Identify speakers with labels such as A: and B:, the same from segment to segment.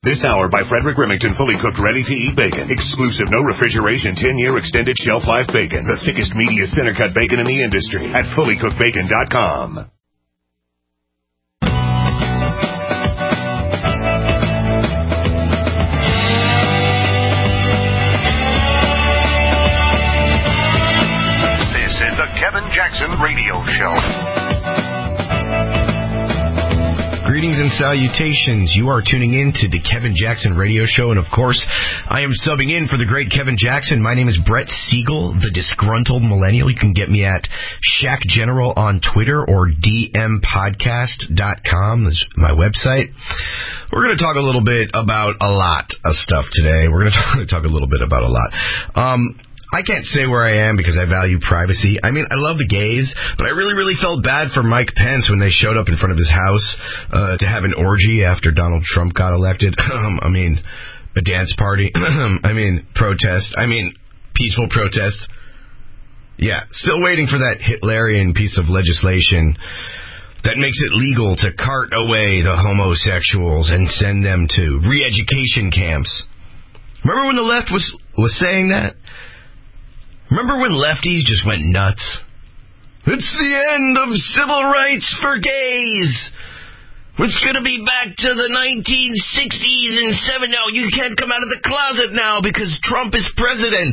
A: This hour by Frederick Remington, fully cooked, ready-to-eat bacon. Exclusive, no refrigeration, 10-year extended shelf life bacon. The thickest, meatiest center-cut bacon in the industry at fullycookedbacon.com. This is the Kevin Jackson Radio Show.
B: Greetings and salutations. You are tuning in to the Kevin Jackson Radio Show, and of course, I am subbing in for the great Kevin Jackson. My name is Brett Siegel, the disgruntled millennial. You can get me at Shaq General on Twitter or dmpodcast.com. That's my website. We're going to talk a little bit about a lot of stuff today. We're going to talk a little bit about a lot. I can't say where I am because I value privacy. I mean, I love the gays, but I really felt bad for Mike Pence when they showed up in front of his house to have an orgy after Donald Trump got elected. I mean, a dance party. I mean, protest. I mean, peaceful protest. Yeah, still waiting for that Hitlerian piece of legislation that makes it legal to cart away the homosexuals and send them to re-education camps. Remember when the left was saying that? Remember when lefties just went nuts? It's the end of civil rights for gays. It's going to be back to the 1960s and 70s. No, you can't come out of the closet now because Trump is president.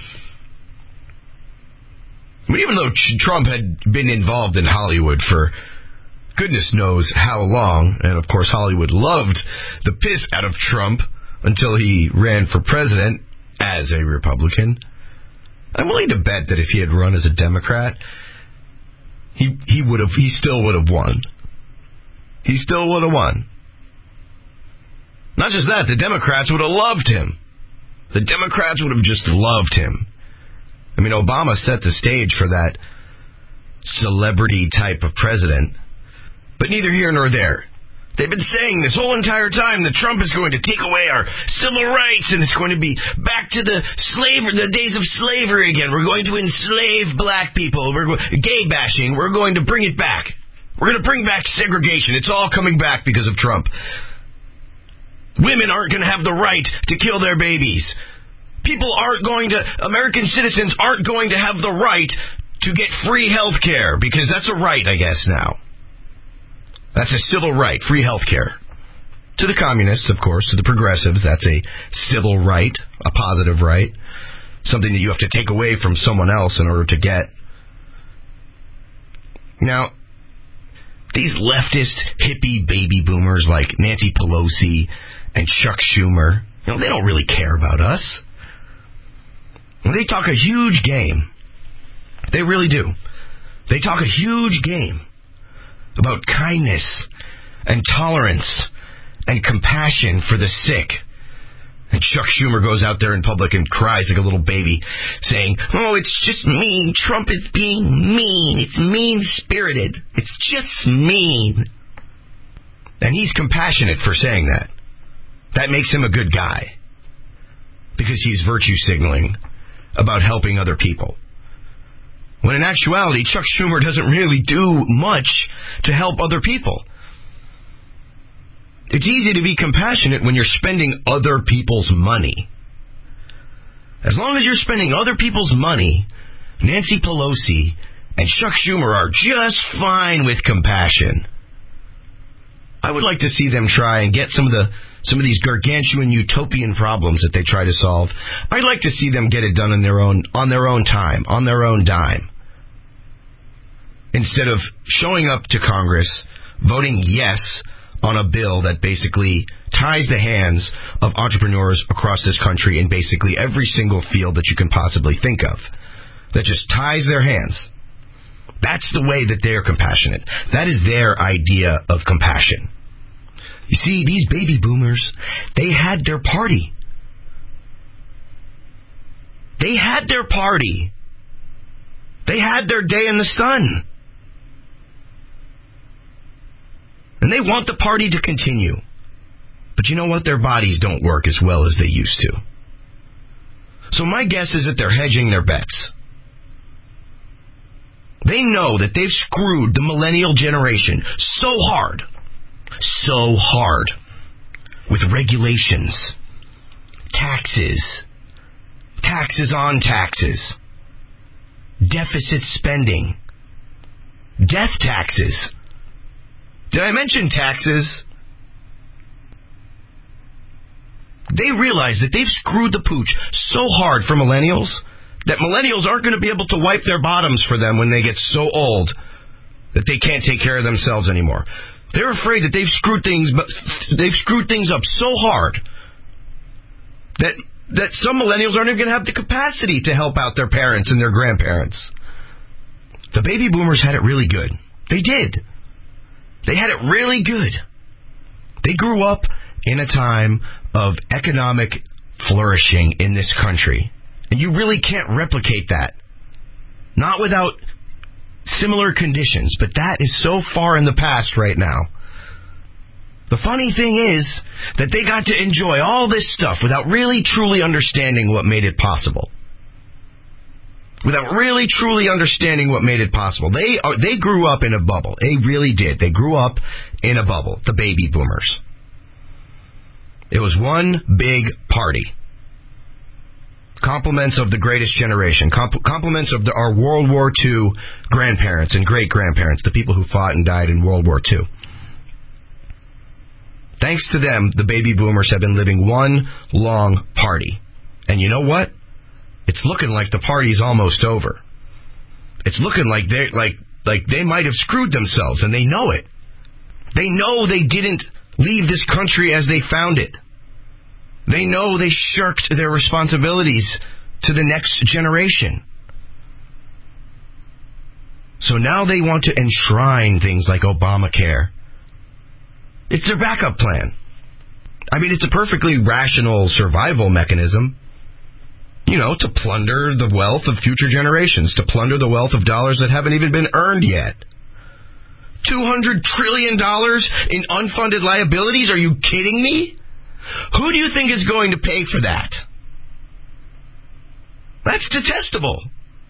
B: But even though Trump had been involved in Hollywood for goodness knows how long, and of course Hollywood loved the piss out of Trump until he ran for president as a Republican, I'm willing to bet that if he had run as a Democrat, he still would have won. He still would have won. Not just that, the Democrats would have loved him. The Democrats would have just loved him. I mean, Obama set the stage for that celebrity type of president, but neither here nor there. They've been saying this whole entire time that Trump is going to take away our civil rights and it's going to be back to the days of slavery again. We're going to enslave black people. Gay bashing. We're going to bring it back. We're going to bring back segregation. It's all coming back because of Trump. Women aren't going to have the right to kill their babies. American citizens aren't going to have the right to get free health care because that's a right, I guess, now. That's a civil right, free health care. To the communists, of course, to the progressives, that's a civil right, a positive right, something that you have to take away from someone else in order to get. Now, these leftist, hippie baby boomers like Nancy Pelosi and Chuck Schumer, they don't really care about us. They talk a huge game. They really do. They talk a huge game about kindness and tolerance and compassion for the sick. And Chuck Schumer goes out there in public and cries like a little baby, saying, "Oh, it's just mean. Trump is being mean. It's mean-spirited. It's just mean." And he's compassionate for saying that. That makes him a good guy. Because he's virtue signaling about helping other people. When in actuality, Chuck Schumer doesn't really do much to help other people. It's easy to be compassionate when you're spending other people's money. As long as you're spending other people's money, Nancy Pelosi and Chuck Schumer are just fine with compassion. I would like to see them try and get some of these gargantuan utopian problems that they try to solve. I'd like to see them get it done on their own time, on their own dime. Instead of showing up to Congress, voting yes on a bill that basically ties the hands of entrepreneurs across this country in basically every single field that you can possibly think of. That just ties their hands. That's the way that they're compassionate. That is their idea of compassion. You see, these baby boomers, they had their party. They had their party. They had their day in the sun. And they want the party to continue. But you know what? Their bodies don't work as well as they used to. So my guess is that they're hedging their bets. They know that they've screwed the millennial generation so hard with regulations, taxes, taxes on taxes, deficit spending, death taxes. Did I mention taxes? They realize that they've screwed the pooch so hard for millennials that millennials aren't going to be able to wipe their bottoms for them when they get so old that they can't take care of themselves anymore. They're afraid that they've screwed things up so hard that some millennials aren't even going to have the capacity to help out their parents and their grandparents. The baby boomers had it really good. They did. They had it really good. They grew up in a time of economic flourishing in this country. And you really can't replicate that. Not without similar conditions, but that is so far in the past right now. The funny thing is that they got to enjoy all this stuff without really truly understanding what made it possible. Without really truly understanding what made it possible. They grew up in a bubble. They really did. They grew up in a bubble, the baby boomers. It was one big party. Compliments of the greatest generation. Compliments of our World War II grandparents and great-grandparents, the people who fought and died in World War II. Thanks to them, the baby boomers have been living one long party. And you know what? It's looking like the party's almost over. It's looking like they might have screwed themselves, and they know it. They know they didn't leave this country as they found it. They know they shirked their responsibilities to the next generation. So now they want to enshrine things like Obamacare. It's their backup plan. I mean, it's a perfectly rational survival mechanism. You know, to plunder the wealth of future generations, to plunder the wealth of dollars that haven't even been earned yet. $200 trillion in unfunded liabilities? Are you kidding me? Who do you think is going to pay for that? That's detestable.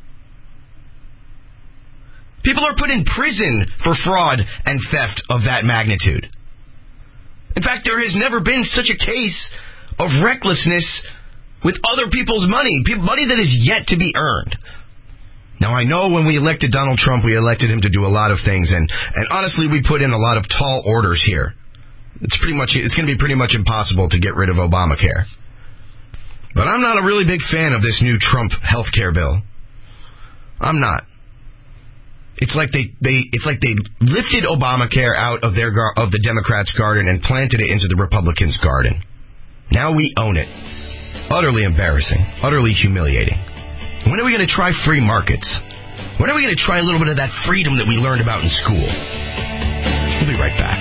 B: People are put in prison for fraud and theft of that magnitude. In fact, there has never been such a case of recklessness with other people's money that is yet to be earned. Now, I know when we elected Donald Trump, we elected him to do a lot of things, and honestly, we put in a lot of tall orders here. It's going to be pretty much impossible to get rid of Obamacare. But I'm not a really big fan of this new Trump healthcare bill. I'm not. It's like they lifted Obamacare out of the Democrats' garden and planted it into the Republicans' garden. Now we own it. Utterly embarrassing. Utterly humiliating. When are we going to try free markets? When are we going to try a little bit of that freedom that we learned about in school? We'll be right back.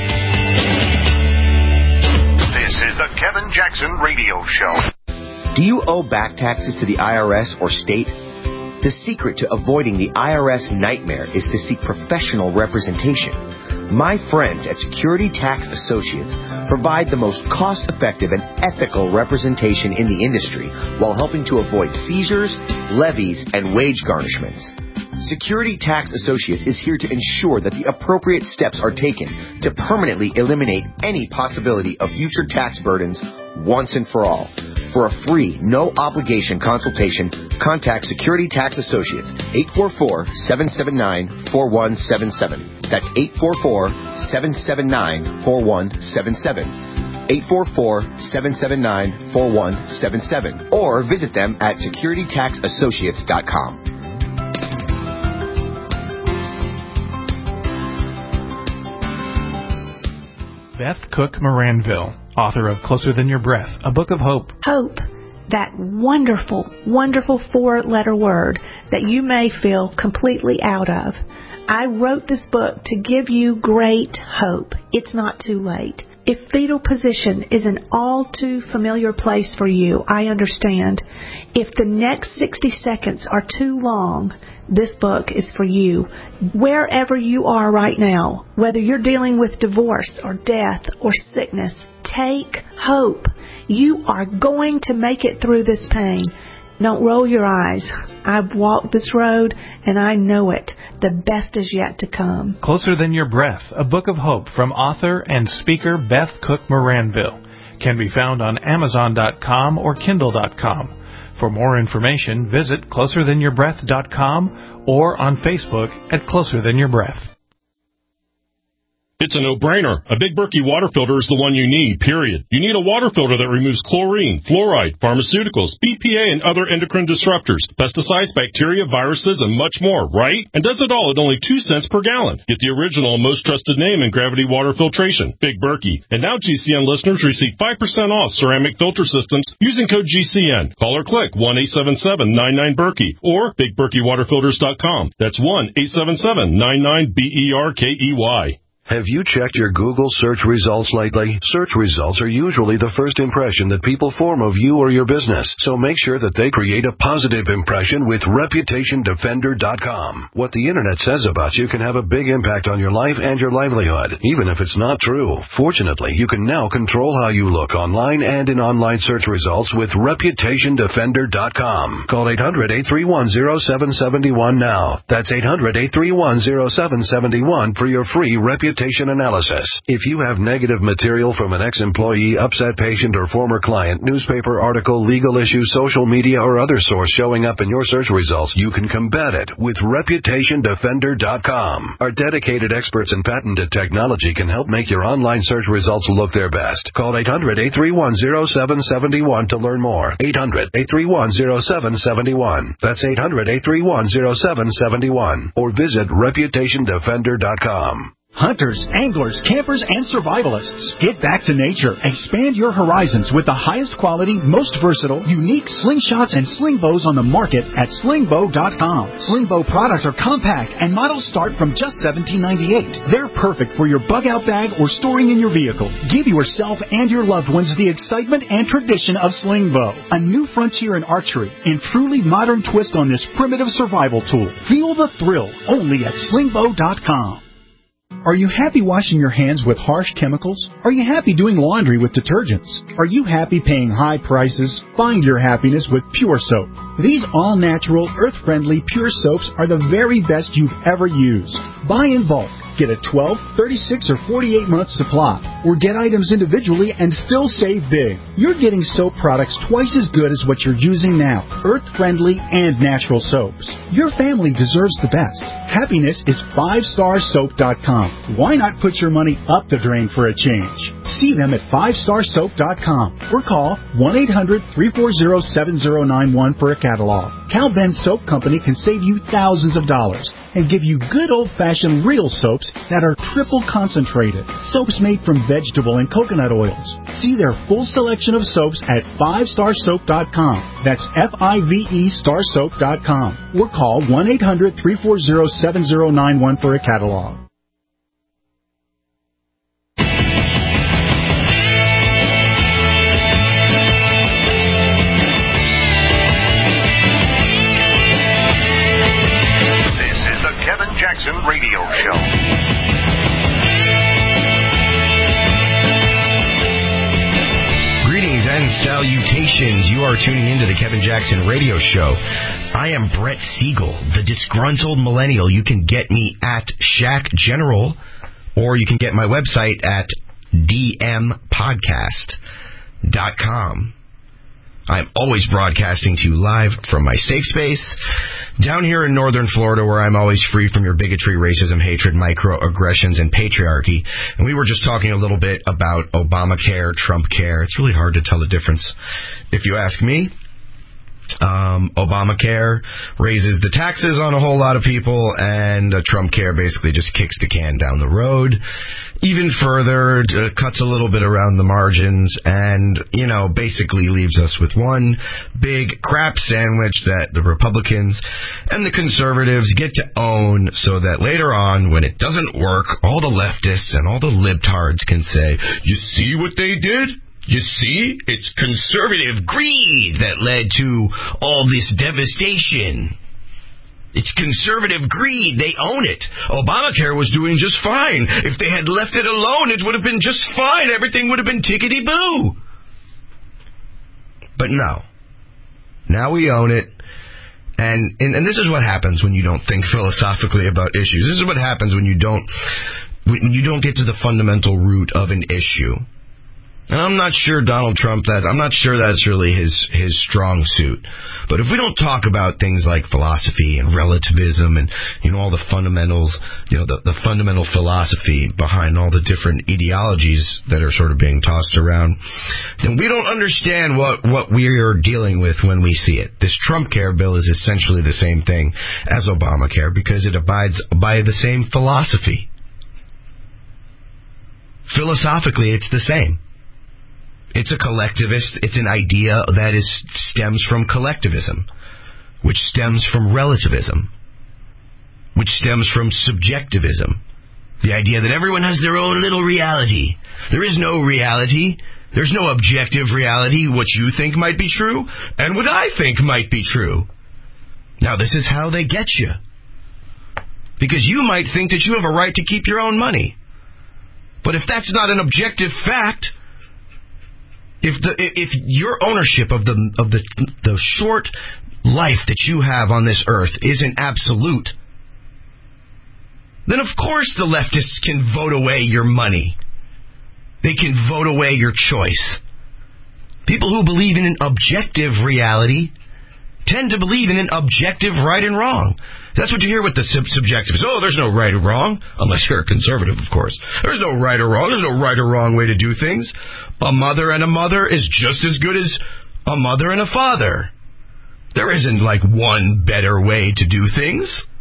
A: This is the Kevin Jackson Radio Show.
C: Do you owe back taxes to the IRS or state? The secret to avoiding the IRS nightmare is to seek professional representation. My friends at Security Tax Associates provide the most cost-effective and ethical representation in the industry while helping to avoid seizures, levies, and wage garnishments. Security Tax Associates is here to ensure that the appropriate steps are taken to permanently eliminate any possibility of future tax burdens once and for all. For a free, no-obligation consultation, contact Security Tax Associates, 844-779-4177. That's 844-779-4177. 844-779-4177. Or visit them at securitytaxassociates.com.
D: Beth Cook Moranville, author of Closer Than Your Breath, a book of hope.
E: Hope, that wonderful, wonderful four-letter word that you may feel completely out of. I wrote this book to give you great hope. It's not too late. If fetal position is an all too familiar place for you, I understand. If the next 60 seconds are too long, this book is for you. Wherever you are right now, whether you're dealing with divorce or death or sickness, take hope. You are going to make it through this pain. Don't roll your eyes. I've walked this road, and I know it. The best is yet to come.
D: Closer Than Your Breath, a book of hope from author and speaker Beth Cook Moranville. Can be found on Amazon.com or Kindle.com. For more information, visit closerthanYourBreath.com or on Facebook at Closer Than Your Breath.
F: It's a no-brainer. A Big Berkey water filter is the one you need, period. You need a water filter that removes chlorine, fluoride, pharmaceuticals, BPA, and other endocrine disruptors, pesticides, bacteria, viruses, and much more, right? And does it all at only 2 cents per gallon. Get the original and most trusted name in gravity water filtration, Big Berkey. And now GCN listeners receive 5% off ceramic filter systems using code GCN. Call or click 1-877-99-BERKEY or BigBerkeyWaterFilters.com. That's 1-877-99-BERKEY.
G: Have you checked your Google search results lately? Search results are usually the first impression that people form of you or your business, so make sure that they create a positive impression with ReputationDefender.com. What the Internet says about you can have a big impact on your life and your livelihood, even if it's not true. Fortunately, you can now control how you look online and in online search results with ReputationDefender.com. Call 800-831-0771 now. That's 800-831-0771 for your free reputation analysis. If you have negative material from an ex-employee, upset patient, or former client, newspaper article, legal issue, social media, or other source showing up in your search results, you can combat it with ReputationDefender.com. Our dedicated experts in patented technology can help make your online search results look their best. Call 800-831-0771 to learn more. 800-831-0771. That's 800-831-0771. Or visit ReputationDefender.com.
H: Hunters, anglers, campers, and survivalists. Get back to nature. Expand your horizons with the highest quality, most versatile, unique slingshots and sling bows on the market at slingbow.com. Slingbow products are compact and models start from just $17.98. They're perfect for your bug-out bag or storing in your vehicle. Give yourself and your loved ones the excitement and tradition of Slingbow, a new frontier in archery and truly modern twist on this primitive survival tool. Feel the thrill only at slingbow.com. Are you happy washing your hands with harsh chemicals? Are you happy doing laundry with detergents? Are you happy paying high prices? Find your happiness with Pure Soap. These all-natural, earth-friendly Pure Soaps are the very best you've ever used. Buy in bulk. Get a 12, 36, or 48-month supply. Or get items individually and still save big. You're getting soap products twice as good as what you're using now. Earth-friendly and natural soaps. Your family deserves the best. Happiness is 5starsoap.com. Why not put your money up the drain for a change? See them at 5starsoap.com or call 1-800-340-7091 for a catalog. Cal Ben Soap Company can save you thousands of dollars and give you good old-fashioned real soaps that are triple concentrated. Soaps made from vegetable and coconut oils. See their full selection of soaps at 5starsoap.com. That's F-I-V-E starsoap.com. Or call 1-800-340-7091 for a catalog.
A: Jackson Radio Show.
B: Greetings and salutations. You are tuning into the Kevin Jackson Radio Show. I am Brett Siegel, the disgruntled millennial. You can get me at Shack General, or you can get my website at dmpodcast.com. I'm always broadcasting to you live from my safe space down here in northern Florida, where I'm always free from your bigotry, racism, hatred, microaggressions, and patriarchy. And we were just talking a little bit about Obamacare, Trumpcare. It's really hard to tell the difference, if you ask me. Obamacare raises the taxes on a whole lot of people, and Trumpcare basically just kicks the can down the road even further, cuts a little bit around the margins, and, basically leaves us with one big crap sandwich that the Republicans and the conservatives get to own, so that later on, when it doesn't work, all the leftists and all the libtards can say, "You see what they did? You see, it's conservative greed that led to all this devastation. It's conservative greed. They own it. Obamacare was doing just fine. If they had left it alone, it would have been just fine. Everything would have been tickety-boo." But no. Now we own it. And this is what happens when you don't think philosophically about issues. This is what happens when you don't get to the fundamental root of an issue. And I'm not sure Donald Trump, I'm not sure that's really his strong suit. But if we don't talk about things like philosophy and relativism and, all the fundamentals, the fundamental philosophy behind all the different ideologies that are sort of being tossed around, then we don't understand what we are dealing with when we see it. This Trump Care bill is essentially the same thing as Obamacare because it abides by the same philosophy. Philosophically, it's the same. It's a collectivist. It's an idea that stems from collectivism, which stems from relativism, which stems from subjectivism. The idea that everyone has their own little reality. There is no reality. There's no objective reality. What you think might be true and what I think might be true. Now, this is how they get you. Because you might think that you have a right to keep your own money. But if that's not an objective fact, if your ownership of the short life that you have on this earth isn't absolute, then of course the leftists can vote away your money. They can vote away your choice. People who believe in an objective reality tend to believe in an objective right and wrong. That's what you hear with the subjectivists. Oh, there's no right or wrong, unless you're a conservative, of course. There's no right or wrong. There's no right or wrong way to do things. A mother and a mother is just as good as a mother and a father. There isn't like one better way to do things.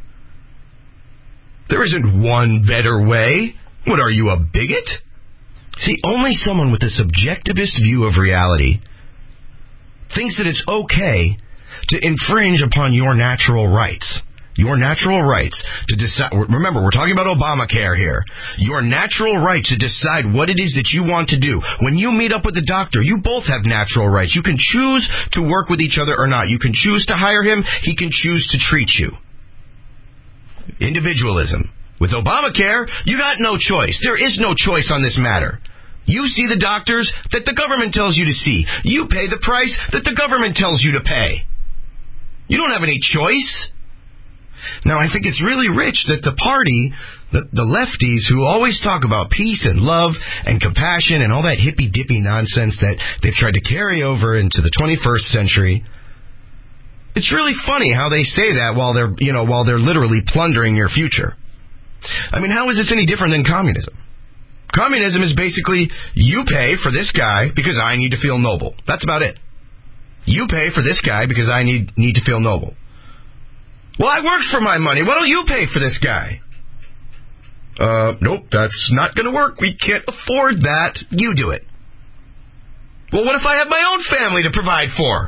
B: There isn't one better way. What, are you a bigot? See, only someone with a subjectivist view of reality thinks that it's okay to infringe upon your natural rights. Your natural rights to decide. Remember, we're talking about Obamacare here. Your natural right to decide what it is that you want to do. When you meet up with the doctor, you both have natural rights. You can choose to work with each other or not. You can choose to hire him. He can choose to treat you. Individualism. With Obamacare, you got no choice. There is no choice on this matter. You see the doctors that the government tells you to see. You pay the price that the government tells you to pay. You don't have any choice. Now, I think it's really rich that the party, the lefties who always talk about peace and love and compassion and all that hippy-dippy nonsense that they've tried to carry over into the 21st century, it's really funny how they say that while they're literally plundering your future. I mean, how is this any different than communism? Communism is basically, you pay for this guy because I need to feel noble. That's about it. You pay for this guy because I need to feel noble. Well, I worked for my money. Why don't you pay for this guy? Nope, that's not going to work. We can't afford that. You do it. Well, what if I have my own family to provide for?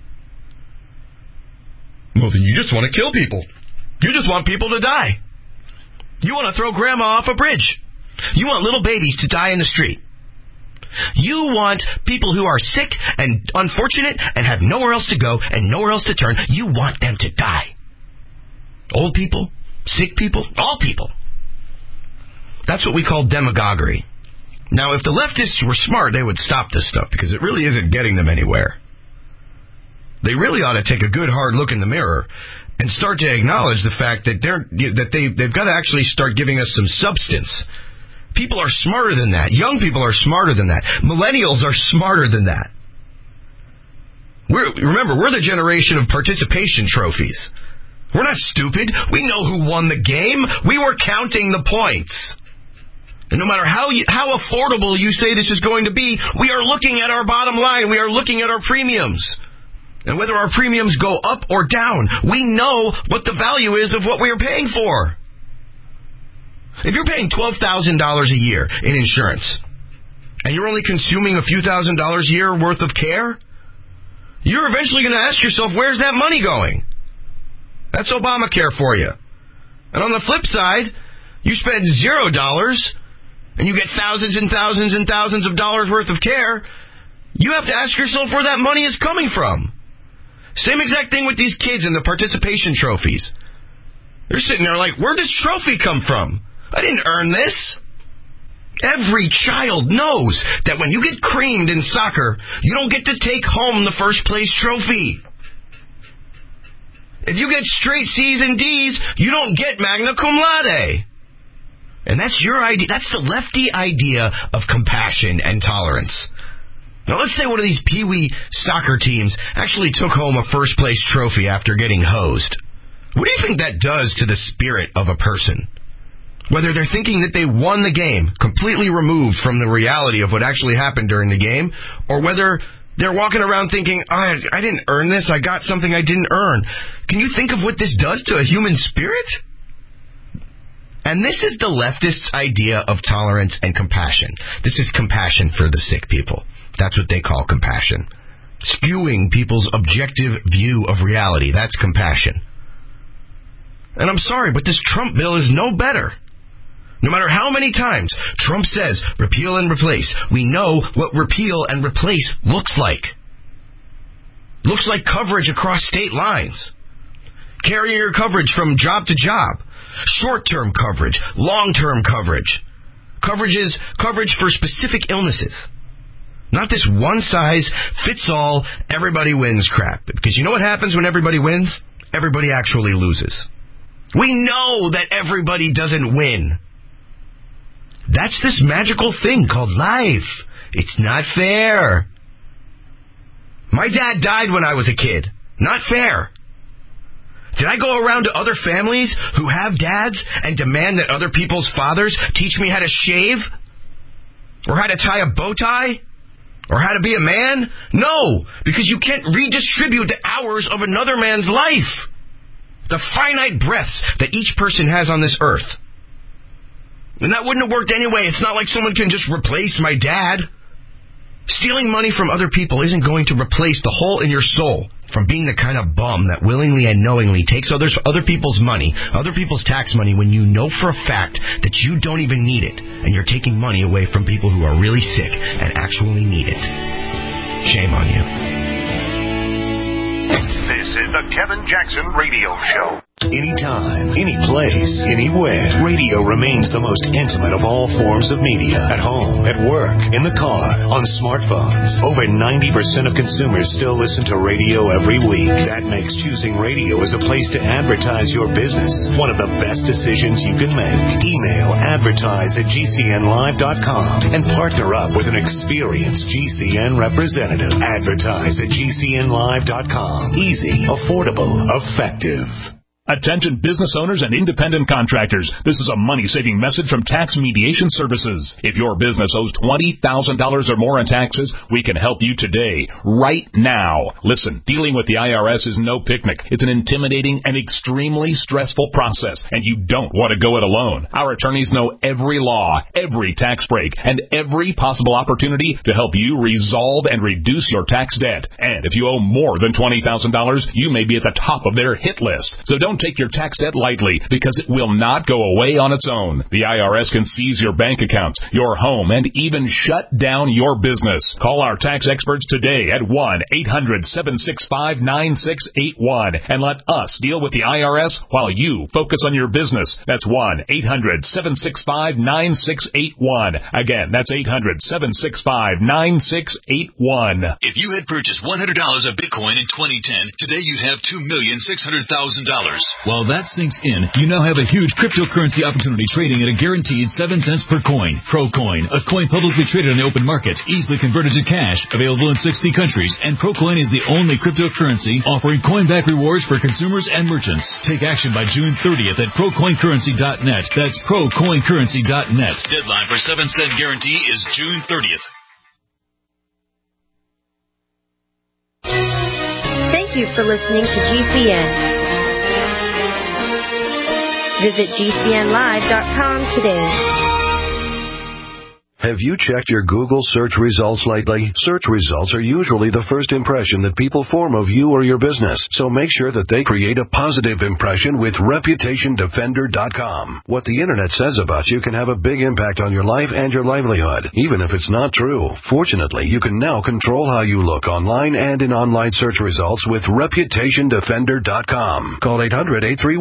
B: Well, then you just want to kill people. You just want people to die. You want to throw grandma off a bridge. You want little babies to die in the street. You want people who are sick and unfortunate and have nowhere else to go and nowhere else to turn. You want them to die. Old people, sick people, all people. That's what we call demagoguery. Now, if the leftists were smart, they would stop this stuff because it really isn't getting them anywhere. They really ought to take a good hard look in the mirror and start to acknowledge the fact that they've got to actually start giving us some substance. People are smarter than that. Young people are smarter than that. Millennials are smarter than that. Remember, we're the generation of participation trophies. We're not stupid. We know who won the game. We were counting the points. And no matter how affordable you say this is going to be, we are looking at our bottom line. We are looking at our premiums. And whether our premiums go up or down, we know what the value is of what we are paying for. If you're paying $12,000 a year in insurance, and you're only consuming a few $1,000s a year worth of care, you're eventually going to ask yourself, where's that money going? That's Obamacare for you. And on the flip side, you spend $0 and you get thousands and thousands and thousands of dollars worth of care. You have to ask yourself where that money is coming from. Same exact thing with these kids and the participation trophies. They're sitting there like, where does trophy come from? I didn't earn this. Every child knows that when you get creamed in soccer, you don't get to take home the first place trophy. If you get straight C's and D's, you don't get magna cum laude. And that's your idea. That's the lefty idea of compassion and tolerance. Now, let's say one of these Pee-wee soccer teams actually took home a first-place trophy after getting hosed. What do you think that does to the spirit of a person? Whether they're thinking that they won the game, completely removed from the reality of what actually happened during the game, or whether they're walking around thinking, I didn't earn this, I got something I didn't earn. Can you think of what this does to a human spirit? And this is the leftists' idea of tolerance and compassion. This is compassion for the sick people. That's what they call compassion. Skewing people's objective view of reality. That's compassion. And I'm sorry, but this Trump bill is no better. No matter how many times Trump says repeal and replace, we know what repeal and replace looks like. Looks like coverage across state lines. Carrier coverage from job to job. Short-term coverage. Long-term coverage. Coverage for specific illnesses. Not this one-size-fits-all, everybody wins crap. Because you know what happens when everybody wins? Everybody actually loses. We know that everybody doesn't win. That's this magical thing called life. It's not fair. My dad died when I was a kid. Not fair. Did I go around to other families who have dads and demand that other people's fathers teach me how to shave? Or how to tie a bow tie? Or how to be a man? No, because you can't redistribute the hours of another man's life. The finite breaths that each person has on this earth. And that wouldn't have worked anyway. It's not like someone can just replace my dad. Stealing money from other people isn't going to replace the hole in your soul from being the kind of bum that willingly and knowingly takes other people's money, other people's tax money, when you know for a fact that you don't even need it, and you're taking money away from people who are really sick and actually need it. Shame on you.
A: This is the Kevin Jackson Radio Show. Anytime, any place, anywhere, radio remains the most intimate of all forms of media. At home, at work, in the car, on smartphones. Over 90% of consumers still listen to radio every week. That makes choosing radio as a place to advertise your business one of the best decisions you can make. Email advertise@gcnlive.com and partner up with an experienced GCN representative. Advertise@gcnlive.com. Easy, affordable, effective.
I: Attention business owners and independent contractors. This is a money-saving message from Tax Mediation Services. If your business owes $20,000 or more in taxes, we can help you today, right now. Listen, dealing with the IRS is no picnic. It's an intimidating and extremely stressful process, and you don't want to go it alone. Our attorneys know every law, every tax break, and every possible opportunity to help you resolve and reduce your tax debt. And if you owe more than $20,000, you may be at the top of their hit list. So don't take your tax debt lightly, because it will not go away on its own. The IRS can seize your bank accounts, your home, and even shut down your business. Call our tax experts today at 1-800-765-9681 and let us deal with the IRS while you focus on your business. That's 1-800-765-9681. Again, that's 800-765-9681.
J: If you had purchased $100 of Bitcoin in 2010, today you'd have $2,600,000.
K: While that sinks in, you now have a huge cryptocurrency opportunity trading at a guaranteed 7 cents per coin. ProCoin, a coin publicly traded on the open market, easily converted to cash, available in 60 countries, and ProCoin is the only cryptocurrency offering coin-back rewards for consumers and merchants. Take action by June 30th at ProCoinCurrency.net. That's ProCoinCurrency.net.
J: Deadline for 7-cent guarantee is June 30th.
L: Thank you for listening to GCN. Visit GCNlive.com today.
G: Have you checked your Google search results lately? Search results are usually the first impression that people form of you or your business, so make sure that they create a positive impression with ReputationDefender.com. What the Internet says about you can have a big impact on your life and your livelihood, even if it's not true. Fortunately, you can now control how you look online and in online search results with ReputationDefender.com. Call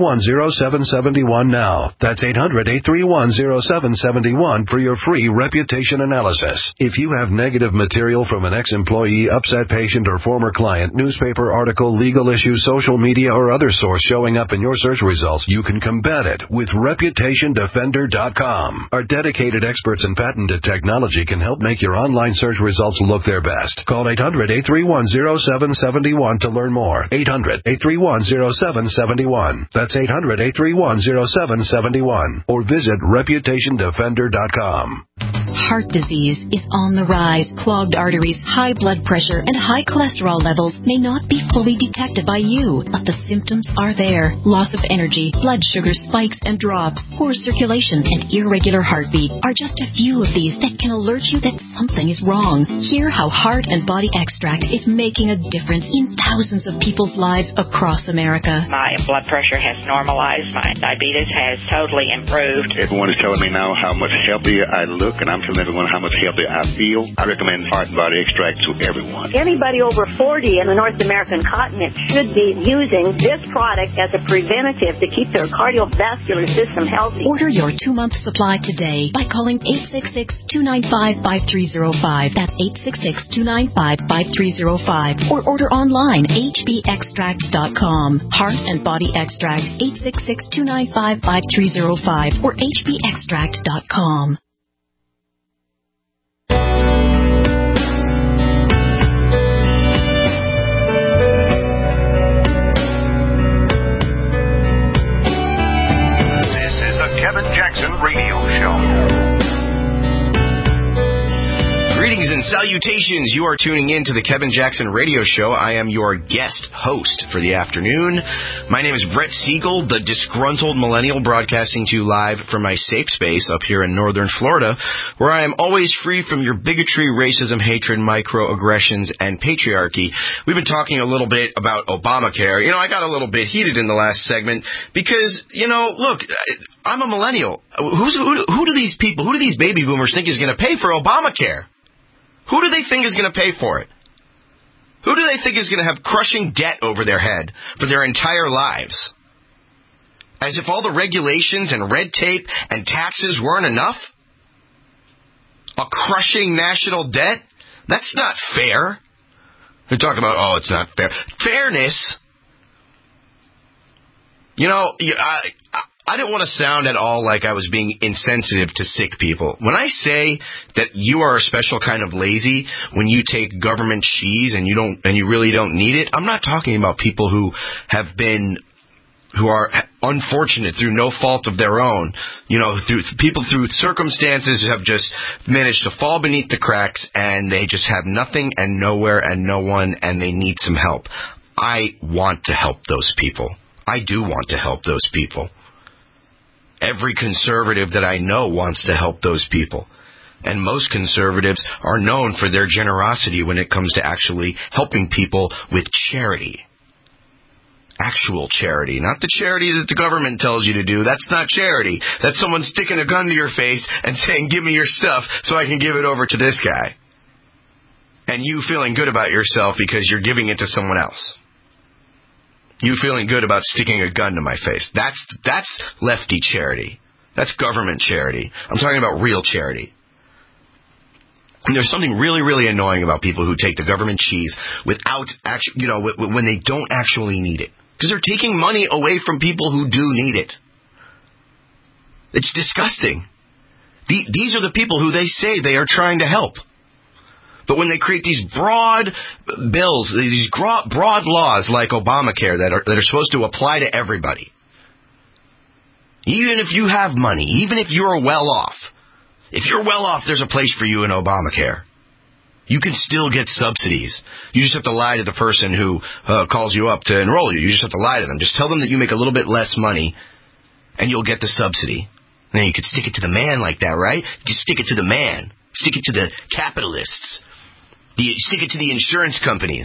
G: 800-831-0771 now. That's 800-831-0771 for your free Reputation reputation analysis. If you have negative material from an ex-employee, upset patient, or former client, newspaper article, legal issue, social media, or other source showing up in your search results, you can combat it with ReputationDefender.com. Our dedicated experts in patented technology can help make your online search results look their best. Call 800-831-0771 to learn more. 800-831-0771. That's 800-831-0771. Or visit ReputationDefender.com.
M: Heart disease is on the rise. Clogged arteries, high blood pressure, and high cholesterol levels may not be fully detected by you, but the symptoms are there. Loss of energy, blood sugar spikes and drops, poor circulation, and irregular heartbeat are just a few of these that can alert you that something is wrong. Hear how Heart and Body Extract is making a difference in thousands of people's lives across America.
N: My blood pressure has normalized. My diabetes has totally improved.
O: Everyone is telling me now how much healthier I look, and I'm telling everyone how much healthier I feel. I recommend Heart and Body Extract to everyone.
P: Anybody over 40 in the North American continent should be using this product as a preventative to keep their cardiovascular system healthy.
M: Order your 2-month supply today by calling 866-295-5305. That's 866-295-5305. Or order online, hbextract.com. Heart and Body Extract, 866-295-5305 or hbextract.com.
A: Kevin Jackson Radio Show.
B: Greetings and salutations. You are tuning in to the Kevin Jackson Radio Show. I am your guest host for the afternoon. My name is Brett Siegel, the disgruntled millennial, broadcasting to you live from my safe space up here in northern Florida, where I am always free from your bigotry, racism, hatred, microaggressions, and patriarchy. We've been talking a little bit about Obamacare. You know, I got a little bit heated in the last segment because, you know, look, I'm a millennial. Who do these people, who do these baby boomers think is going to pay for Obamacare? Who do they think is going to pay for it? Who do they think is going to have crushing debt over their head for their entire lives? As if all the regulations and red tape and taxes weren't enough? A crushing national debt? That's not fair. They're talking about, oh, it's not fair. Fairness. You know, I didn't want to sound at all like I was being insensitive to sick people. When I say that you are a special kind of lazy when you take government cheese and you really don't need it, I'm not talking about people who are unfortunate through no fault of their own. You know, through circumstances who have just managed to fall beneath the cracks and they just have nothing and nowhere and no one and they need some help. I want to help those people. I do want to help those people. Every conservative that I know wants to help those people. And most conservatives are known for their generosity when it comes to actually helping people with charity. Actual charity. Not the charity that the government tells you to do. That's not charity. That's someone sticking a gun to your face and saying, give me your stuff so I can give it over to this guy. And you feeling good about yourself because you're giving it to someone else. You feeling good about sticking a gun to my face. That's lefty charity. That's government charity. I'm talking about real charity. And there's something really, really annoying about people who take the government cheese without actually, when they don't actually need it. Because they're taking money away from people who do need it. It's disgusting. These are the people who they say they are trying to help. But when they create these broad bills, these broad laws like Obamacare that are supposed to apply to everybody, even if you have money, even if you're well off, there's a place for you in Obamacare. You can still get subsidies. You just have to lie to the person who calls you up to enroll you. You just have to lie to them. Just tell them that you make a little bit less money, and you'll get the subsidy. And then you could stick it to the man like that, right? Just stick it to the man. Stick it to the capitalists. Stick it to the insurance companies.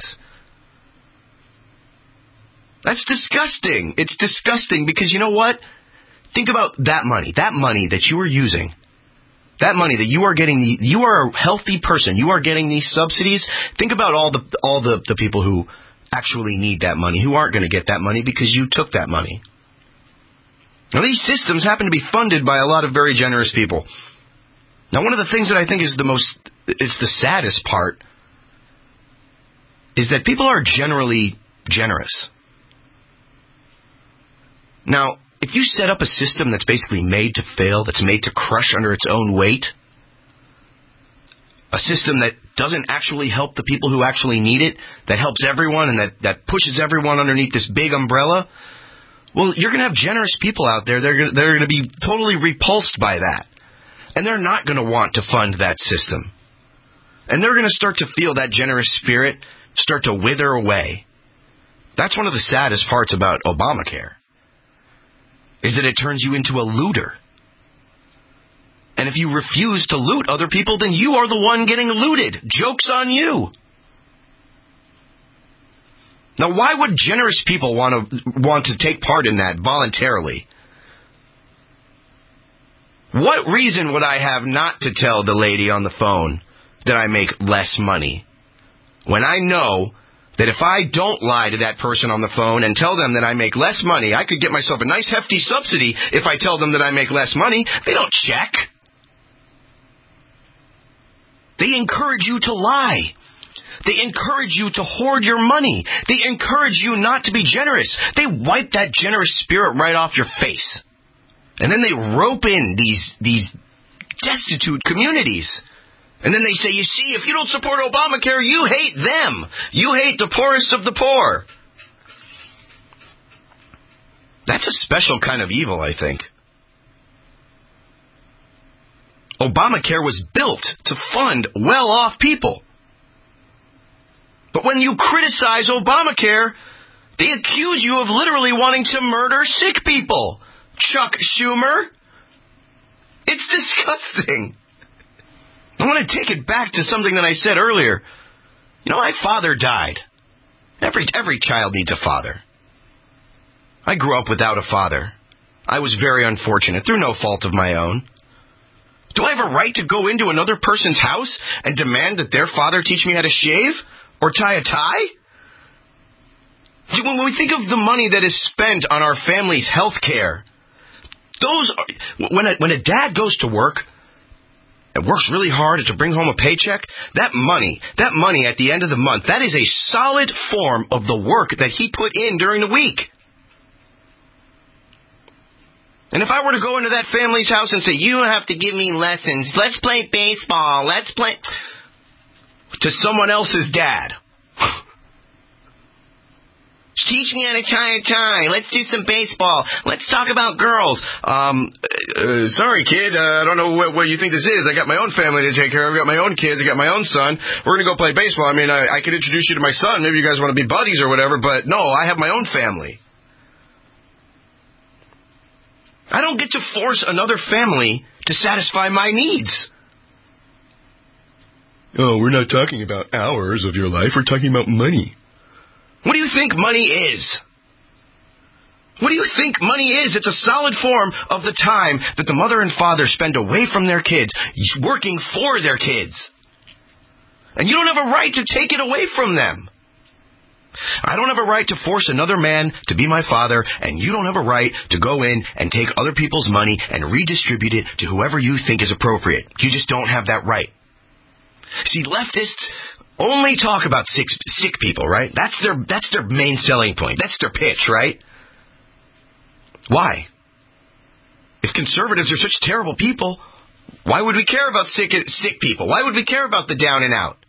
B: That's disgusting. It's disgusting because you know what? Think about that money that you are using. That money that you are getting, you are a healthy person. You are getting these subsidies. Think about all the people who actually need that money, who aren't going to get that money because you took that money. Now, these systems happen to be funded by a lot of very generous people. Now, one of the things that I think is it's the saddest part, is that people are generally generous. Now, if you set up a system that's basically made to fail, that's made to crush under its own weight, a system that doesn't actually help the people who actually need it, that helps everyone and that pushes everyone underneath this big umbrella, well, you're going to have generous people out there. They're going to be totally repulsed by that. And they're not going to want to fund that system. And they're going to start to feel that generous spirit start to wither away. That's one of the saddest parts about Obamacare, is that it turns you into a looter. And if you refuse to loot other people, then you are the one getting looted. Joke's on you. Now, why would generous people want to take part in that voluntarily? What reason would I have not to tell the lady on the phone that I make less money, when I know that if I don't lie to that person on the phone and tell them that I make less money, I could get myself a nice hefty subsidy if I tell them that I make less money? They don't check. They encourage you to lie. They encourage you to hoard your money. They encourage you not to be generous. They wipe that generous spirit right off your face. And then they rope in these destitute communities. And then they say, you see, if you don't support Obamacare, you hate them. You hate the poorest of the poor. That's a special kind of evil, I think. Obamacare was built to fund well-off people. But when you criticize Obamacare, they accuse you of literally wanting to murder sick people. Chuck Schumer. It's disgusting. I want to take it back to something that I said earlier. You know, my father died. Every child needs a father. I grew up without a father. I was very unfortunate, through no fault of my own. Do I have a right to go into another person's house and demand that their father teach me how to shave or tie a tie? When we think of the money that is spent on our family's health care, when a dad goes to work and works really hard to bring home a paycheck, that money at the end of the month, that is a solid form of the work that he put in during the week. And if I were to go into that family's house and say, you don't have to give me lessons, let's play baseball, to someone else's dad. Teach me how to tie a tie. Let's do some baseball. Let's talk about girls. Sorry, kid. I don't know what you think this is. I got my own family to take care of. I got my own kids. I got my own son. We're going to go play baseball. I mean, I could introduce you to my son. Maybe you guys want to be buddies or whatever. But no, I have my own family. I don't get to force another family to satisfy my needs. Oh, we're not talking about hours of your life. We're talking about money. What do you think money is? What do you think money is? It's a solid form of the time that the mother and father spend away from their kids, working for their kids. And you don't have a right to take it away from them. I don't have a right to force another man to be my father, and you don't have a right to go in and take other people's money and redistribute it to whoever you think is appropriate. You just don't have that right. See, leftists only talk about sick people, right? That's their main selling point. That's their pitch, right? Why? If conservatives are such terrible people, why would we care about sick people? Why would we care about the down and out?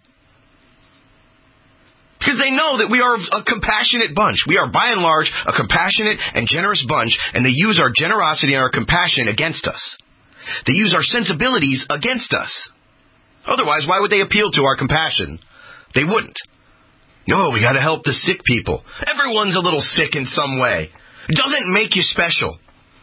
B: Because they know that we are a compassionate bunch. We are, by and large, a compassionate and generous bunch, and they use our generosity and our compassion against us. They use our sensibilities against us. Otherwise, why would they appeal to our compassion? They wouldn't. No, we got to help the sick people. Everyone's a little sick in some way. It doesn't make you special.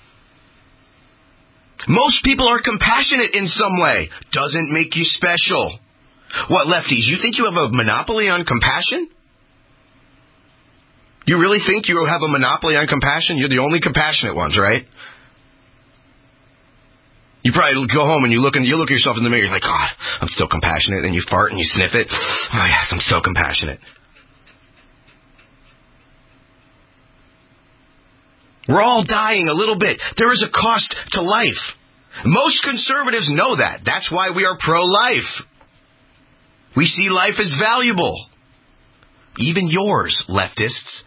B: Most people are compassionate in some way. Doesn't make you special. What, lefties, you think you have a monopoly on compassion? You really think you have a monopoly on compassion? You're the only compassionate ones, right? You probably go home and you look at yourself in the mirror, you're like, God, I'm still compassionate. And you fart and you sniff it. Oh, yes, I'm so compassionate. We're all dying a little bit. There is a cost to life. Most conservatives know that. That's why we are pro-life. We see life as valuable. Even yours, leftists.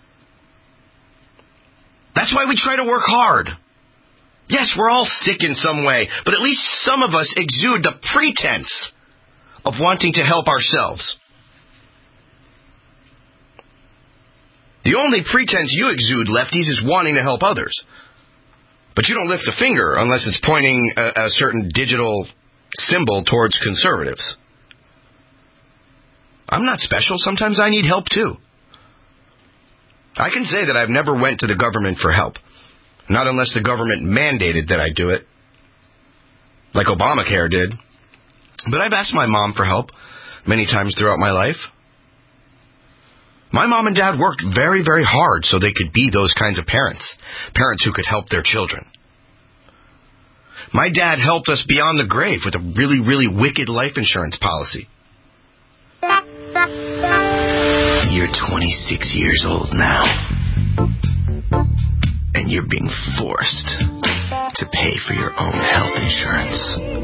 B: That's why we try to work hard. Yes, we're all sick in some way, but at least some of us exude the pretense of wanting to help ourselves. The only pretense you exude, lefties, is wanting to help others. But you don't lift a finger unless it's pointing a certain digital symbol towards conservatives. I'm not special. Sometimes I need help, too. I can say that I've never went to the government for help. Not unless the government mandated that I do it. Like Obamacare did. But I've asked my mom for help many times throughout my life. My mom and dad worked very, very hard so they could be those kinds of parents. Parents who could help their children. My dad helped us beyond the grave with a really, really wicked life insurance policy. You're 26 years old now. And you're being forced to pay for your own health insurance.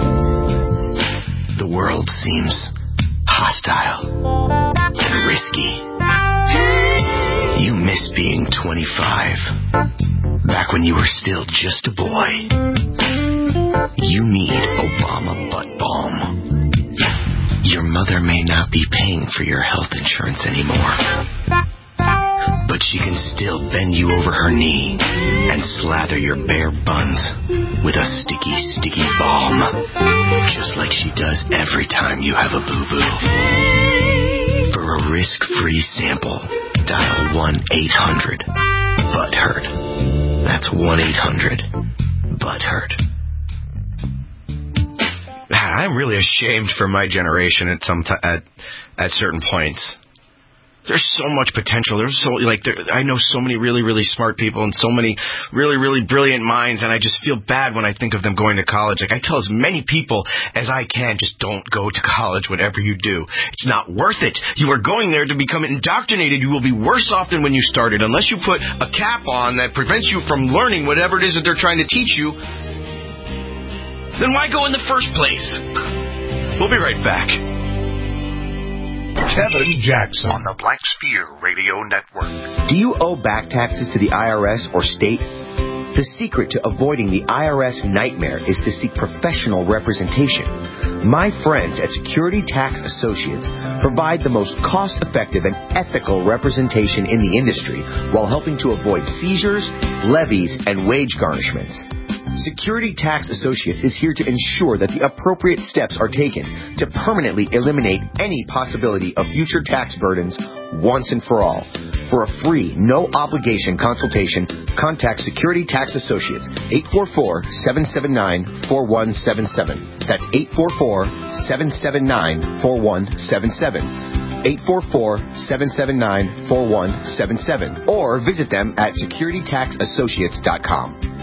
B: The world seems hostile and risky. You miss being 25, back when you were still just a boy. You need Obama butt balm. Your mother may not be paying for your health insurance anymore, but she can still bend you over her knee and slather your bare buns with a sticky, sticky balm, just like she does every time you have a boo-boo. For a risk-free sample, dial 1-800-BUTT-HURT. That's 1-800-BUTT-HURT. I'm really ashamed for my generation at certain points. There's so much potential. I know so many really, really smart people and so many really, really brilliant minds, and I just feel bad when I think of them going to college. Like, I tell as many people as I can, just don't go to college, whatever you do. It's not worth it. You are going there to become indoctrinated. You will be worse off than when you started. Unless you put a cap on that prevents you from learning whatever it is that they're trying to teach you, then why go in the first place? We'll be right back.
A: Kevin Jackson on the Black Sphere Radio Network.
C: Do you owe back taxes to the IRS or state? The secret to avoiding the IRS nightmare is to seek professional representation. My friends at Security Tax Associates provide the most cost-effective and ethical representation in the industry while helping to avoid seizures, levies, and wage garnishments. Security Tax Associates is here to ensure that the appropriate steps are taken to permanently eliminate any possibility of future tax burdens once and for all. For a free, no-obligation consultation, contact Security Tax Associates, 844-779-4177. That's 844-779-4177. 844-779-4177. Or visit them at securitytaxassociates.com.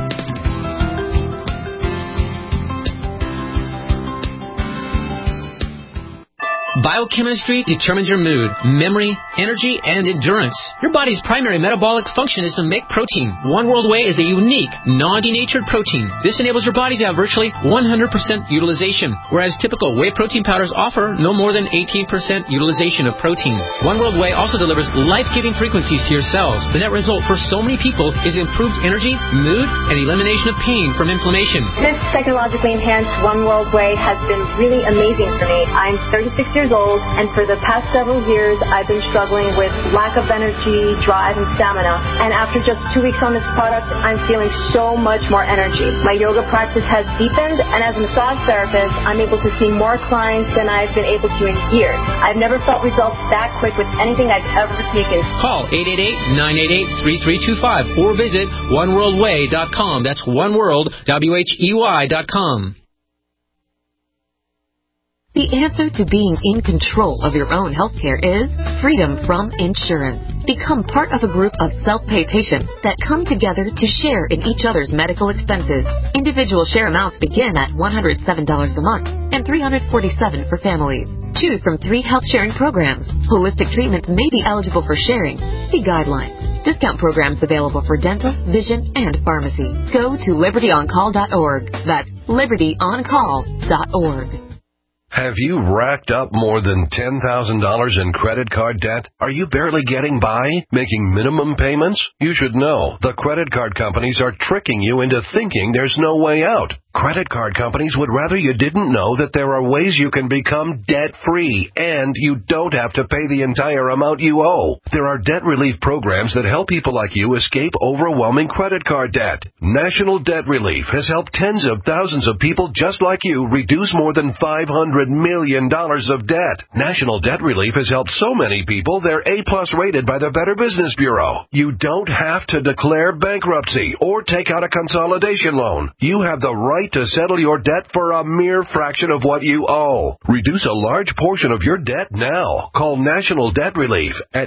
Q: Biochemistry determines your mood, memory, energy, and endurance. Your body's primary metabolic function is to make protein. One World Whey is a unique, non-denatured protein. This enables your body to have virtually 100% utilization, whereas typical whey protein powders offer no more than 18% utilization of protein. One World Whey also delivers life-giving frequencies to your cells. The net result for so many people is improved energy, mood, and elimination of pain from inflammation.
R: This technologically enhanced One World Whey has been really amazing for me. I'm 36 years old, and for the past several years, I've been struggling with lack of energy, drive, and stamina. And after just 2 weeks on this product, I'm feeling so much more energy. My yoga practice has deepened, and as a massage therapist, I'm able to see more clients than I've been able to in years. I've never felt results that quick with anything I've ever taken.
Q: Call 888-988-3325 or visit oneworldwhey.com. That's oneworld.com.
S: The answer to being in control of your own healthcare is freedom from insurance. Become part of a group of self-pay patients that come together to share in each other's medical expenses. Individual share amounts begin at $107 a month and $347 for families. Choose from 3 health sharing programs. Holistic treatments may be eligible for sharing. See guidelines. Discount programs available for dental, vision, and pharmacy. Go to libertyoncall.org. That's libertyoncall.org.
G: Have you racked up more than $10,000 in credit card debt? Are you barely getting by, making minimum payments? You should know the credit card companies are tricking you into thinking there's no way out. Credit card companies would rather you didn't know that there are ways you can become debt-free, and you don't have to pay the entire amount you owe. There are debt relief programs that help people like you escape overwhelming credit card debt. National Debt Relief has helped tens of thousands of people just like you reduce more than $500 million of debt. National Debt Relief has helped so many people they're A-plus rated by the Better Business Bureau. You don't have to declare bankruptcy or take out a consolidation loan. You have the right to settle your debt for a mere fraction of what you owe. Reduce a large portion of your debt now. Call National Debt Relief at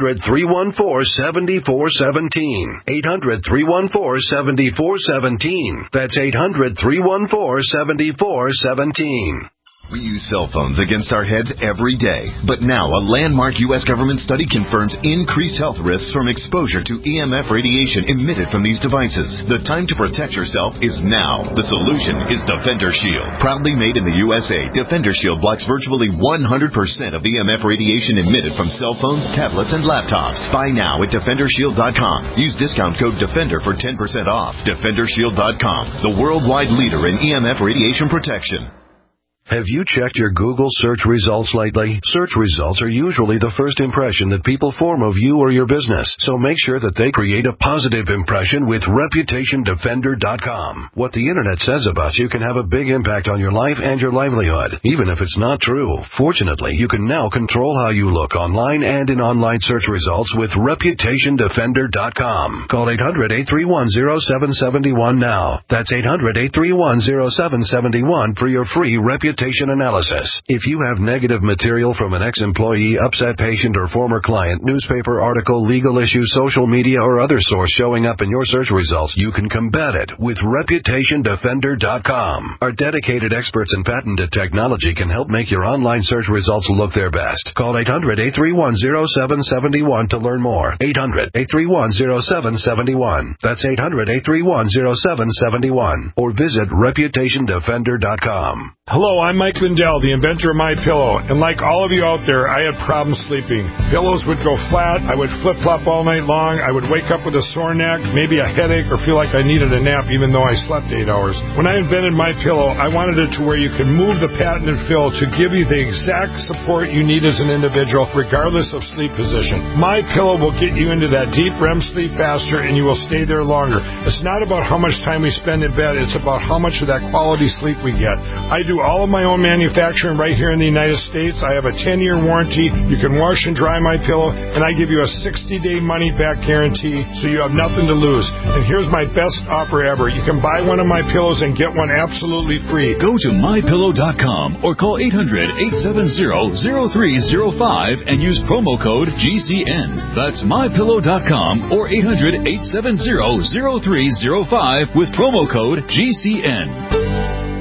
G: 800-314-7417. 800-314-7417. That's 800-314-7417.
T: We use cell phones against our heads every day. But now a landmark U.S. government study confirms increased health risks from exposure to EMF radiation emitted from these devices. The time to protect yourself is now. The solution is Defender Shield. Proudly made in the USA, Defender Shield blocks virtually 100% of EMF radiation emitted from cell phones, tablets, and laptops. Buy now at DefenderShield.com. Use discount code DEFENDER for 10% off. DefenderShield.com, the worldwide leader in EMF radiation protection.
G: Have you checked your Google search results lately? Search results are usually the first impression that people form of you or your business, so make sure that they create a positive impression with ReputationDefender.com. What the Internet says about you can have a big impact on your life and your livelihood, even if it's not true. Fortunately, you can now control how you look online and in online search results with ReputationDefender.com. Call 800-831-0771 now. That's 800-831-0771 for your free reputation analysis. If you have negative material from an ex-employee, upset patient, or former client, newspaper article, legal issue, social media, or other source showing up in your search results, you can combat it with ReputationDefender.com. Our dedicated experts in patented technology can help make your online search results look their best. Call 800-831-0771 to learn more. 800-831-0771. That's 800-831-0771. Or visit ReputationDefender.com.
U: Hello, I'm Mike Lindell, the inventor of MyPillow, and like all of you out there, I had problems sleeping. Pillows would go flat, I would flip-flop all night long, I would wake up with a sore neck, maybe a headache, or feel like I needed a nap even though I slept 8 hours. When I invented MyPillow, I wanted it to where you can move the patented fill to give you the exact support you need as an individual, regardless of sleep position. MyPillow will get you into that deep REM sleep faster, and you will stay there longer. It's not about how much time we spend in bed, it's about how much of that quality sleep we get. I do all of my own manufacturing right here in the United States. I have a 10-year warranty. You can wash and dry MyPillow, and I give you a 60-day money-back guarantee, so you have nothing to lose. And here's my best offer ever. You can buy one of my pillows and get one absolutely free.
K: Go to MyPillow.com or call 800-870-0305 and use promo code GCN. That's MyPillow.com or 800-870-0305 with promo code GCN.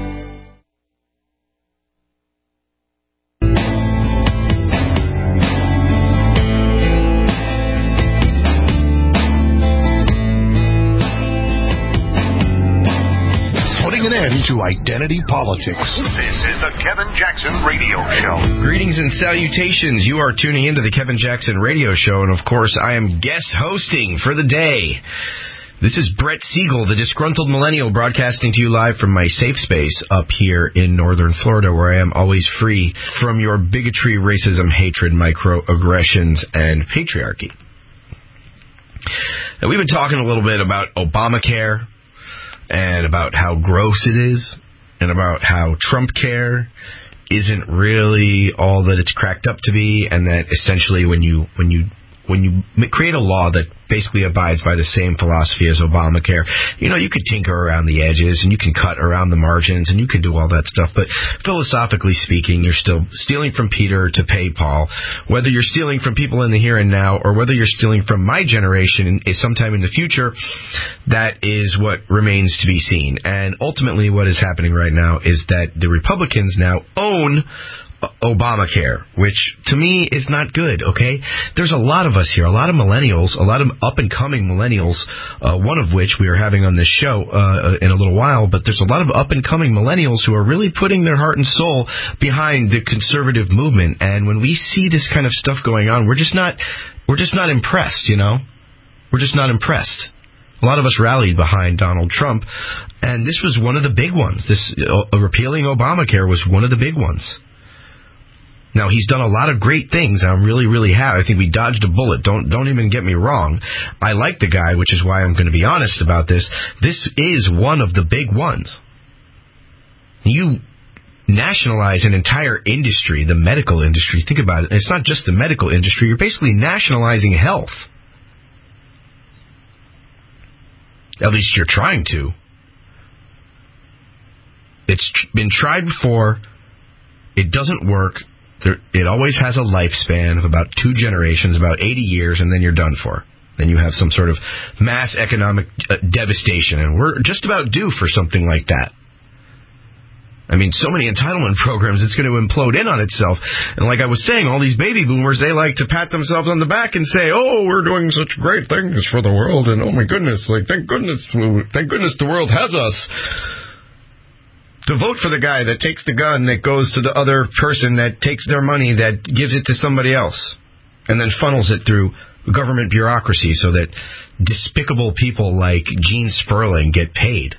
A: To identity politics. This is the Kevin Jackson Radio Show.
B: Greetings and salutations. You are tuning into the Kevin Jackson Radio Show, and of course, I am guest hosting for the day. This is Brett Siegel, the disgruntled millennial, broadcasting to you live from my safe space up here in northern Florida, where I am always free from your bigotry, racism, hatred, microaggressions, and patriarchy. Now, we've been talking a little bit about Obamacare, and about how gross it is, and about how Trump care isn't really all that it's cracked up to be, and that essentially when you create a law that basically abides by the same philosophy as Obamacare, you know, you could tinker around the edges and you can cut around the margins and you can do all that stuff, but philosophically speaking, you're still stealing from Peter to pay Paul. Whether you're stealing from people in the here and now or whether you're stealing from my generation sometime in the future, that is what remains to be seen. And ultimately what is happening right now is that the Republicans now own Obamacare, which to me is not good, okay? There's a lot of us here, a lot of millennials, a lot of up-and-coming millennials, one of which we are having on this show in a little while, but there's a lot of up-and-coming millennials who are really putting their heart and soul behind the conservative movement. And when we see this kind of stuff going on, we're just not impressed, you know? We're just not impressed. A lot of us rallied behind Donald Trump, and this was one of the big ones. This repealing Obamacare was one of the big ones. Now, he's done a lot of great things, and I'm really, really happy. I think we dodged a bullet. Don't even get me wrong. I like the guy, which is why I'm going to be honest about this. This is one of the big ones. You nationalize an entire industry, the medical industry. Think about it. It's not just the medical industry. You're basically nationalizing health. At least you're trying to. It's been tried before. It doesn't work. It always has a lifespan of about 2 generations, about 80 years, and then you're done for. Then you have some sort of mass economic devastation, and we're just about due for something like that. I mean, so many entitlement programs, it's going to implode in on itself. And like I was saying, all these baby boomers, they like to pat themselves on the back and say, oh, we're doing such great things for the world, and oh my goodness, like, thank goodness the world has us. To vote for the guy that takes the gun that goes to the other person that takes their money, that gives it to somebody else, and then funnels it through government bureaucracy so that despicable people like Gene Sperling get paid.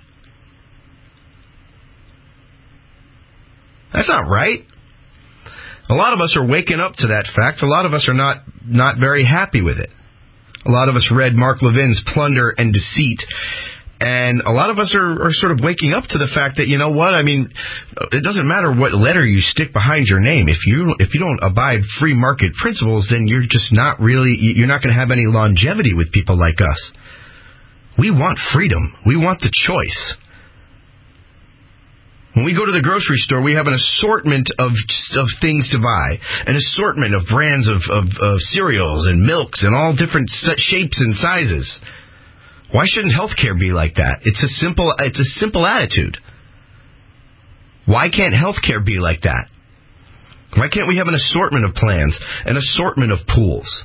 B: That's not right. A lot of us are waking up to that fact. A lot of us are not very happy with it. A lot of us read Mark Levin's Plunder and Deceit, and a lot of us are sort of waking up to the fact that, you know what, I mean, it doesn't matter what letter you stick behind your name. If you don't abide free market principles, then you're just not you're not going to have any longevity with people like us. We want freedom. We want the choice. When we go to the grocery store, we have an assortment of things to buy, an assortment of brands of cereals and milks and all different shapes and sizes. Why shouldn't healthcare be like that? It's a simple attitude. Why can't healthcare be like that? Why can't we have an assortment of plans, an assortment of pools?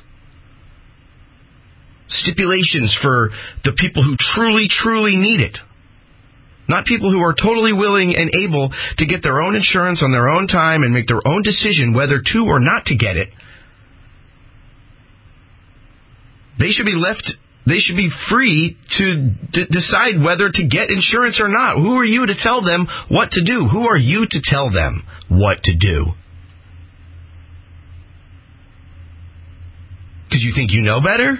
B: Stipulations for the people who truly, truly need it. Not people who are totally willing and able to get their own insurance on their own time and make their own decision whether to or not to get it. They should be free to decide whether to get insurance or not. Who are you to tell them what to do? Who are you to tell them what to do? Because you think you know better?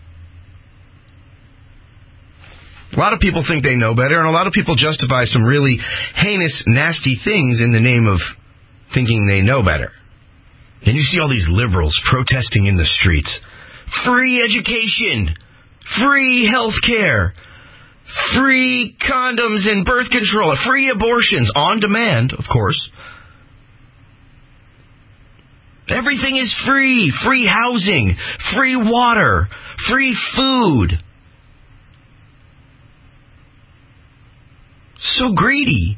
B: A lot of people think they know better, and a lot of people justify some really heinous, nasty things in the name of thinking they know better. And you see all these liberals protesting in the streets. Free education! Free health care! Free condoms and birth control! Free abortions! On demand, of course. Everything is free! Free housing! Free water! Free food! So greedy.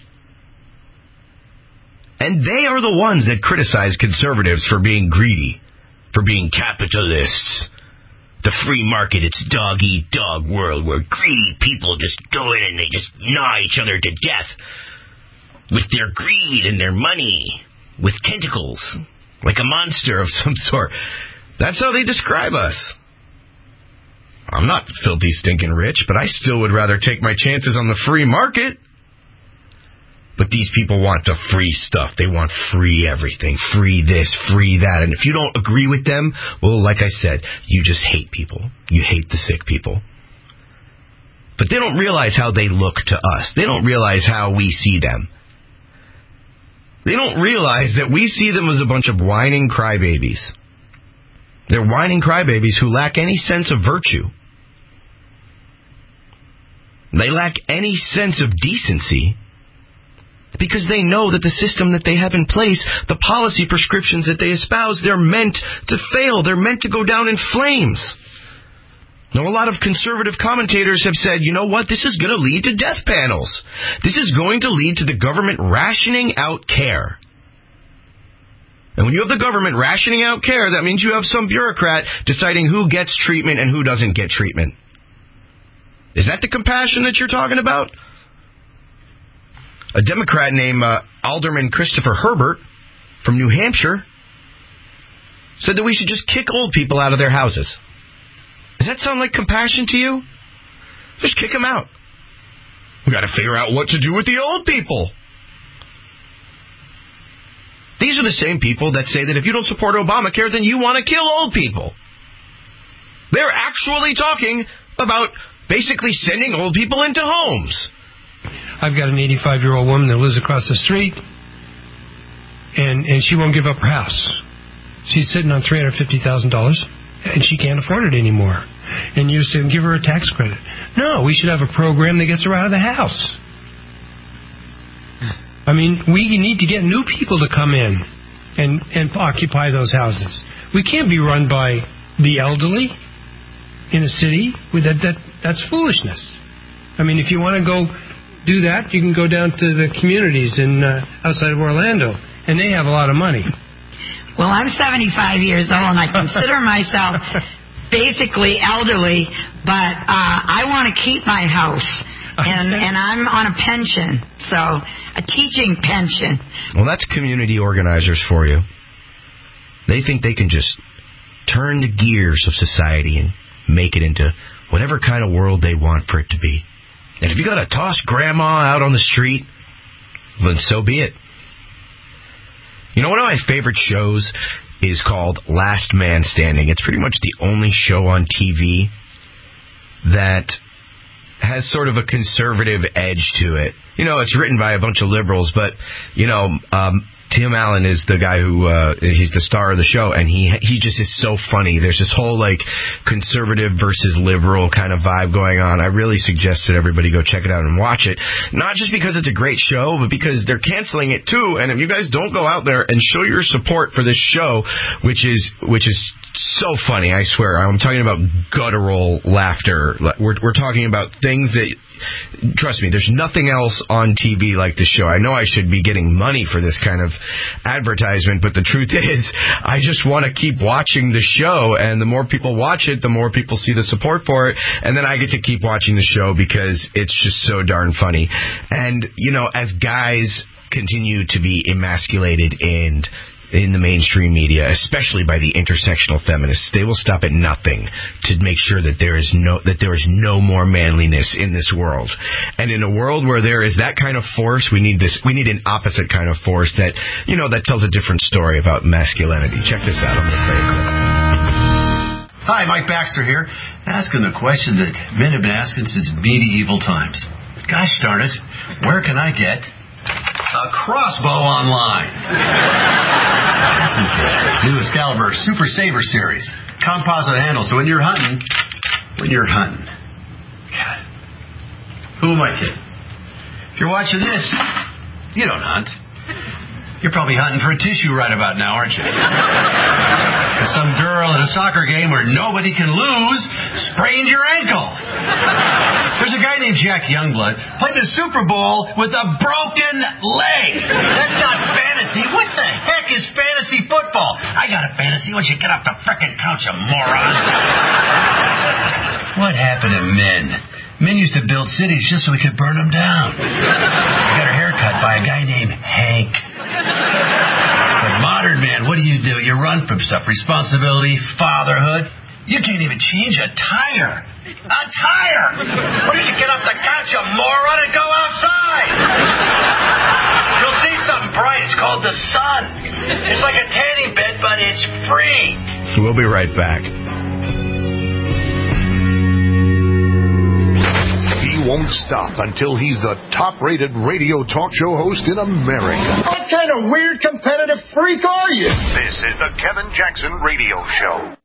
B: And they are the ones that criticize conservatives for being greedy, for being capitalists. The free market, it's dog-eat-dog world where greedy people just go in and they just gnaw each other to death with their greed and their money, with tentacles, like a monster of some sort. That's how they describe us. I'm not filthy, stinking rich, but I still would rather take my chances on the free market. But these people want the free stuff. They want free everything. Free this, free that. And if you don't agree with them, well, like I said, you just hate people. You hate the sick people. But they don't realize how they look to us. They don't realize how we see them. They don't realize that we see them as a bunch of whining crybabies. They're whining crybabies who lack any sense of virtue. They lack any sense of decency because they know that the system that they have in place, the policy prescriptions that they espouse, they're meant to fail. They're meant to go down in flames. Now, a lot of conservative commentators have said, you know what, this is going to lead to death panels. This is going to lead to the government rationing out care. And when you have the government rationing out care, that means you have some bureaucrat deciding who gets treatment and who doesn't get treatment. Is that the compassion that you're talking about? A Democrat named Alderman Christopher Herbert from New Hampshire said that we should just kick old people out of their houses. Does that sound like compassion to you? Just kick them out. We got to figure out what to do with the old people. These are the same people that say that if you don't support Obamacare, then you want to kill old people. They're actually talking about basically sending old people into homes.
E: I've got an 85-year-old woman that lives across the street, and she won't give up her house. She's sitting on $350,000, and she can't afford it anymore. And you say, give her a tax credit. No, we should have a program that gets her out of the house. I mean, we need to get new people to come in and occupy those houses. We can't be run by the elderly in a city. That's foolishness. I mean, if you want to go do that, you can go down to the communities in outside of Orlando, and they have a lot of money.
V: Well, I'm 75 years old, and I consider myself basically elderly, but I want to keep my house, and I'm on a pension, so a teaching pension.
B: Well, that's community organizers for you. They think they can just turn the gears of society and make it into whatever kind of world they want for it to be. And if you got to toss grandma out on the street, then so be it. You know, one of my favorite shows is called Last Man Standing. It's pretty much the only show on TV that has sort of a conservative edge to it. You know, it's written by a bunch of liberals, but, you know, Tim Allen is the guy who, he's the star of the show, and he just is so funny. There's this whole, like, conservative versus liberal kind of vibe going on. I really suggest that everybody go check it out and watch it. Not just because it's a great show, but because they're canceling it, too. And if you guys don't go out there and show your support for this show, which is so funny, I swear. I'm talking about guttural laughter. We're talking about things that... Trust me, there's nothing else on TV like this show. I know I should be getting money for this kind of advertisement, but the truth is, I just want to keep watching the show, and the more people watch it, the more people see the support for it, and then I get to keep watching the show because it's just so darn funny. And, you know, as guys continue to be emasculated and in the mainstream media, especially by the intersectional feminists, they will stop at nothing to make sure that there is no more manliness in this world. And in a world where there is that kind of force, we need an opposite kind of force that, you know, that tells a different story about masculinity. Check this out. I'm going to play a clip.
W: Hi, Mike Baxter here, asking the question that men have been asking since medieval times. Gosh darn it, where can I get a crossbow online? This is the new Excalibur Super Saber series. Composite handle, so when you're hunting, God, who am I kidding? If you're watching this, you don't hunt. You're probably hunting for a tissue right about now, aren't you? Some girl at a soccer game where nobody can lose sprained your ankle. There's a guy named Jack Youngblood played the Super Bowl with a broken leg. That's not fantasy. What the heck is fantasy football? I got a fantasy once you get off the frickin' couch, you morons. What happened to men? Men used to build cities just so we could burn them down. I got a haircut by a guy named Hank. But modern man, what do? You run from stuff. Responsibility, fatherhood. You can't even change a tire. A tire! Why don't you get off the couch, you moron, and go outside? You'll see something bright. It's called the sun. It's like a tanning bed, but it's free.
B: We'll be right back.
G: He won't stop until he's the top-rated radio talk show host in America.
X: What kind of weird competitive freak are you?
A: This is the Kevin Jackson Radio Show.